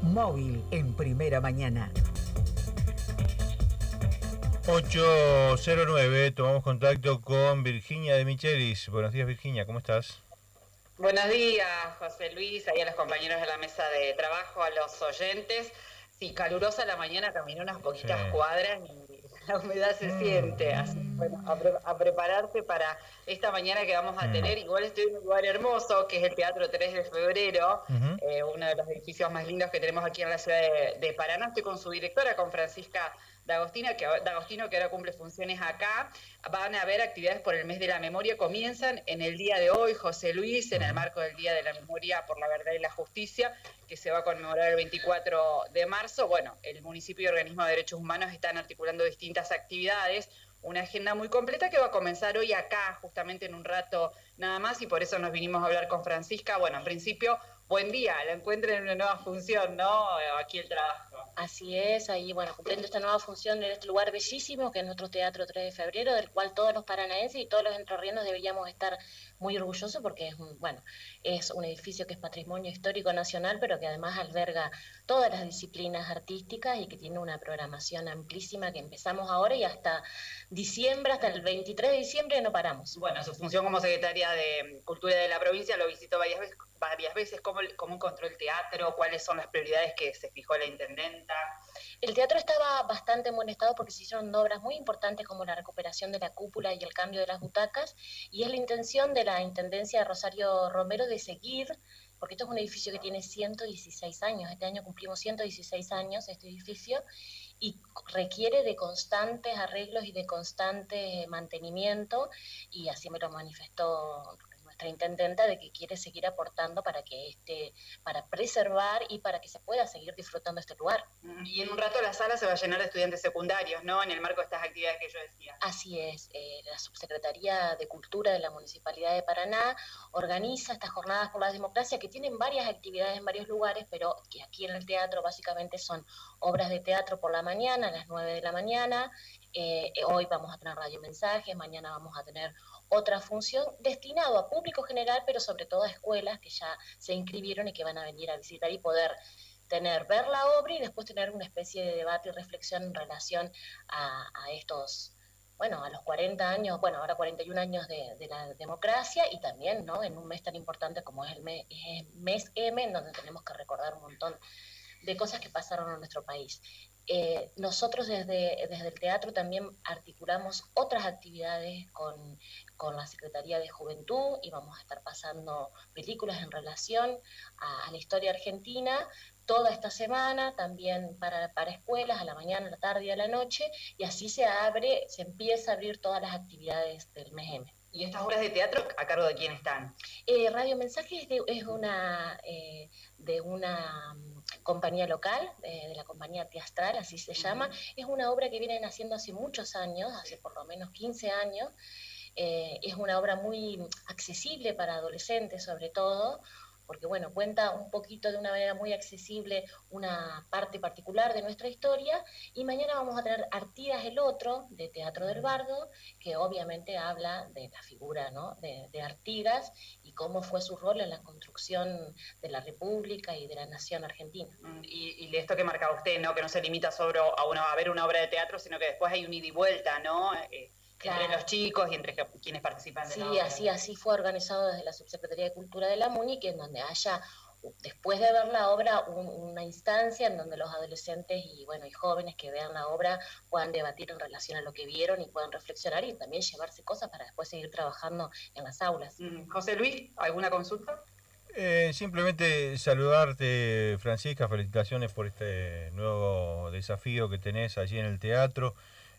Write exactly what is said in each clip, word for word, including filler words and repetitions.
Móvil en Primera Mañana. ocho cero nueve, tomamos contacto con Virginia de Michelis. Buenos días, Virginia, ¿cómo estás? Buenos días, José Luis, ahí a los compañeros de la mesa de trabajo, a los oyentes. Sí, calurosa la mañana, caminé unas poquitas Sí. cuadras y la humedad se Mm. siente. Así que bueno, a, pre a prepararse para esta mañana que vamos a Mm. tener. Igual estoy en un lugar hermoso, que es el Teatro tres de febrero, Uh-huh. eh, uno de los edificios más lindos que tenemos aquí en la ciudad de, de Paraná. Estoy con su directora, con Francisca D'Agostino, que, D'Agostino, que ahora cumple funciones acá. Van a haber actividades por el mes de la memoria. Comienzan en el día de hoy, José Luis, en el marco del Día de la Memoria por la Verdad y la Justicia, que se va a conmemorar el veinticuatro de marzo. Bueno, el municipio y organismos de derechos humanos están articulando distintas actividades, una agenda muy completa que va a comenzar hoy acá, justamente en un rato nada más, y por eso nos vinimos a hablar con Francisca. Bueno, en principio, buen día, la encuentren en una nueva función, ¿no? Aquí el trabajo. Así es, ahí, bueno, cumpliendo esta nueva función en este lugar bellísimo, que es nuestro Teatro tres de febrero, del cual todos los paranaenses y todos los entrerrianos deberíamos estar muy orgullosos, porque es un, bueno, es un edificio que es patrimonio histórico nacional, pero que además alberga todas las disciplinas artísticas y que tiene una programación amplísima que empezamos ahora y hasta diciembre, hasta el veintitrés de diciembre no paramos. Bueno, su función como secretaria de Cultura de la provincia lo visitó varias veces, varias veces. ¿Cómo, cómo encontró el teatro? ¿Cuáles son las prioridades que se fijó la intendenta? El teatro estaba bastante en buen estado porque se hicieron obras muy importantes como la recuperación de la cúpula y el cambio de las butacas, y es la intención de la Intendencia de Rosario Romero de seguir, porque esto es un edificio que tiene ciento dieciséis años, este año cumplimos ciento dieciséis años este edificio, y requiere de constantes arreglos y de constante mantenimiento, y así me lo manifestó nuestra intendenta, de que quiere seguir aportando para que este, para preservar y para que se pueda seguir disfrutando este lugar. Y en un rato la sala se va a llenar de estudiantes secundarios, ¿no? En el marco de estas actividades que yo decía. Así es, eh, la Subsecretaría de Cultura de la Municipalidad de Paraná organiza estas jornadas por la democracia que tienen varias actividades en varios lugares, pero que aquí en el teatro básicamente son obras de teatro por la mañana, a las nueve de la mañana. Eh, hoy vamos a tener radiomensajes, mañana vamos a tener otra función destinado a público general, pero sobre todo a escuelas que ya se inscribieron y que van a venir a visitar y poder tener, ver la obra y después tener una especie de debate y reflexión en relación a, a estos, bueno, a los cuarenta años, bueno, ahora cuarenta y un años de, de la democracia, y también, ¿no?, en un mes tan importante como es el mes, es el mes M, en donde tenemos que recordar un montón de cosas que pasaron en nuestro país. Eh, nosotros desde, desde el teatro también articulamos otras actividades con, con la Secretaría de Juventud, y vamos a estar pasando películas en relación a, a la historia argentina toda esta semana, también para, para escuelas, a la mañana, a la tarde y a la noche, y así se abre, se empieza a abrir todas las actividades del mes M. ¿Y estas obras de teatro a cargo de quién están? Eh, Radio Mensajes de, es una, eh, de una compañía local, eh, de la compañía Teastral, así se llama. Uh-huh. Es una obra que vienen haciendo hace muchos años, hace por lo menos quince años. Eh, es una obra muy accesible para adolescentes, sobre todo, porque bueno, cuenta un poquito de una manera muy accesible una parte particular de nuestra historia, y mañana vamos a tener Artigas el Otro, de Teatro del Bardo, que obviamente habla de la figura, ¿no?, de, de Artigas y cómo fue su rol en la construcción de la República y de la nación argentina. Y, y esto que marcaba usted, ¿no?, que no se limita solo a, una, a ver una obra de teatro, sino que después hay un ida y vuelta, ¿no?, eh, Claro. Entre los chicos y entre quienes participan de sí, la obra. así, así fue organizado desde la Subsecretaría de Cultura de la MUNI, que en donde haya, después de ver la obra, un, una instancia en donde los adolescentes y, bueno, y jóvenes que vean la obra puedan debatir en relación a lo que vieron y puedan reflexionar y también llevarse cosas para después seguir trabajando en las aulas. Mm. José Luis, ¿alguna consulta? Eh, simplemente saludarte, Francisca, felicitaciones por este nuevo desafío que tenés allí en el teatro.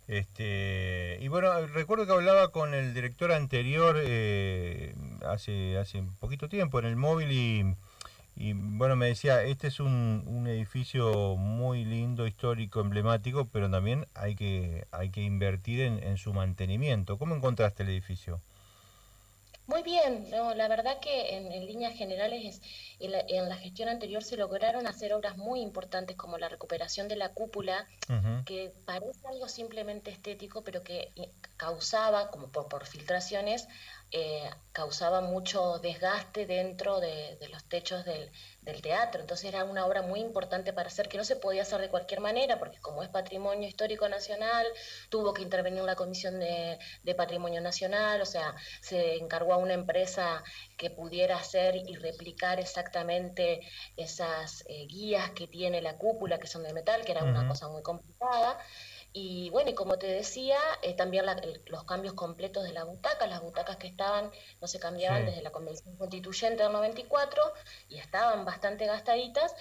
Este, y bueno, recuerdo que hablaba con el director anterior eh, hace, hace un poquito tiempo en el móvil y, y bueno, me decía, este es un, un edificio muy lindo, histórico, emblemático, pero también hay que, hay que invertir en, en su mantenimiento. ¿Cómo encontraste el edificio? Muy bien, no, la verdad que en, en líneas generales es, en, la, en la gestión anterior se lograron hacer obras muy importantes como la recuperación de la cúpula, Ujú. que parece algo simplemente estético, pero que eh, causaba, como por, por filtraciones, eh, causaba mucho desgaste dentro de, de los techos del, del teatro. Entonces era una obra muy importante para hacer, que no se podía hacer de cualquier manera, porque como es patrimonio histórico nacional, tuvo que intervenir la Comisión de, de Patrimonio Nacional, o sea, se encargó a una empresa que pudiera hacer y replicar exactamente esas eh, guías que tiene la cúpula, que son de metal, que era una Ujú. cosa muy complicada. Y bueno, y como te decía, eh, también la, el, los cambios completos de las butacas, las butacas que estaban, no se cambiaban Sí. desde la Convención Constituyente del noventa y cuatro y estaban bastante gastaditas.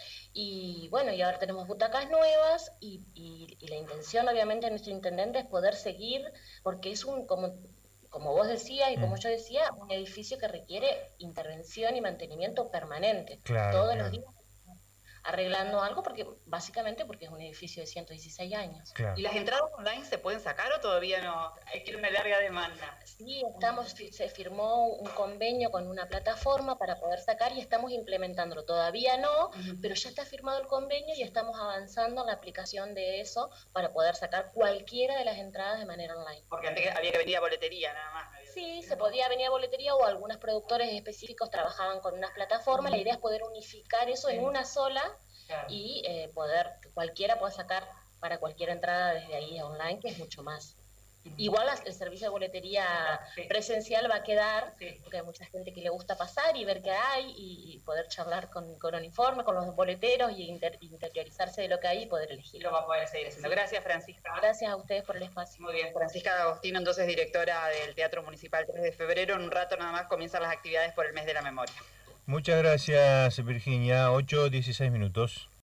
Y bueno, y ahora tenemos butacas nuevas y, y, y la intención obviamente de nuestro intendente es poder seguir, porque es un, como, como vos decías y como Mm. yo decía, un edificio que requiere intervención y mantenimiento permanente, Claro, todos los claro, días arreglando algo, porque básicamente porque es un edificio de ciento dieciséis años. ¿Y claro. las entradas online se pueden sacar o todavía no? Hay que ir una larga demanda. Sí, estamos, se firmó un convenio con una plataforma para poder sacar y estamos implementándolo. Todavía no, Ujú. pero ya está firmado el convenio y estamos avanzando en la aplicación de eso para poder sacar cualquiera de las entradas de manera online. Porque antes había que venir a boletería nada más. Sí, se podía venir a boletería o algunos productores específicos trabajaban con unas plataformas. La idea es poder unificar eso en una sola Claro. y eh, poder, que cualquiera pueda sacar para cualquier entrada desde ahí online, que es mucho más. Igual el servicio de boletería Sí. presencial va a quedar, Sí. porque hay mucha gente que le gusta pasar y ver qué hay y, y poder charlar con, con uniforme, con los boleteros y inter, interiorizarse de lo que hay y poder Y elegir. lo va a poder seguir haciendo. Sí. Gracias, Francisca. Gracias a ustedes por el espacio. Muy bien, Francisca D'Agostino, entonces directora del Teatro Municipal tres de febrero. En un rato nada más comienzan las actividades por el mes de la memoria. Muchas gracias, Virginia. Ocho dieciséis minutos.